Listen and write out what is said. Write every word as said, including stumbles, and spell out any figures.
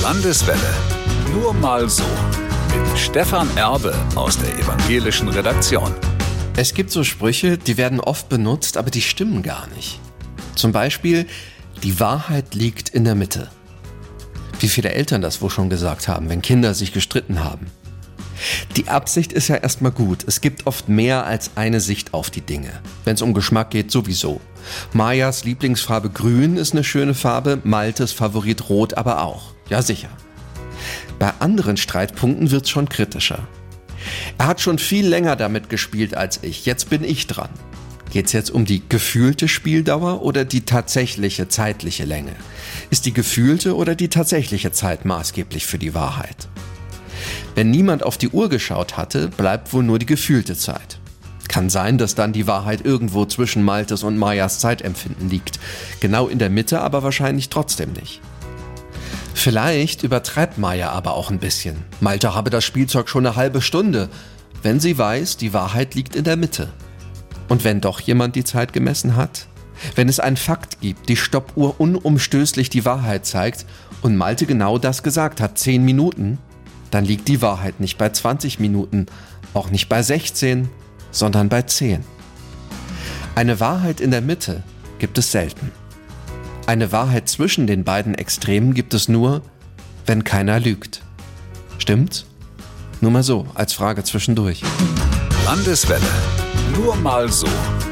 Landeswelle. Nur mal so. Mit Stefan Erbe aus der evangelischen Redaktion. Es gibt so Sprüche, die werden oft benutzt, aber die stimmen gar nicht. Zum Beispiel, die Wahrheit liegt in der Mitte. Wie viele Eltern das wohl schon gesagt haben, wenn Kinder sich gestritten haben. Die Absicht ist ja erstmal gut. Es gibt oft mehr als eine Sicht auf die Dinge. Wenn es um Geschmack geht, sowieso. Majas Lieblingsfarbe grün ist eine schöne Farbe, Maltes Favorit rot aber auch. Ja, sicher. Bei anderen Streitpunkten wird's schon kritischer. Er hat schon viel länger damit gespielt als ich. Jetzt bin ich dran. Geht's jetzt um die gefühlte Spieldauer oder die tatsächliche zeitliche Länge? Ist die gefühlte oder die tatsächliche Zeit maßgeblich für die Wahrheit? Wenn niemand auf die Uhr geschaut hatte, bleibt wohl nur die gefühlte Zeit. Kann sein, dass dann die Wahrheit irgendwo zwischen Maltes und Majas Zeitempfinden liegt. Genau in der Mitte, aber wahrscheinlich trotzdem nicht. Vielleicht übertreibt Maja aber auch ein bisschen. Malte habe das Spielzeug schon eine halbe Stunde, wenn sie weiß, die Wahrheit liegt in der Mitte. Und wenn doch jemand die Zeit gemessen hat? Wenn es einen Fakt gibt, die Stoppuhr unumstößlich die Wahrheit zeigt und Malte genau das gesagt hat, zehn Minuten, dann liegt die Wahrheit nicht bei zwanzig Minuten, auch nicht bei sechzehn, sondern bei zehn. Eine Wahrheit in der Mitte gibt es selten. Eine Wahrheit zwischen den beiden Extremen gibt es nur, wenn keiner lügt. Stimmt's? Nur mal so, als Frage zwischendurch. Landeswelle. Nur mal so.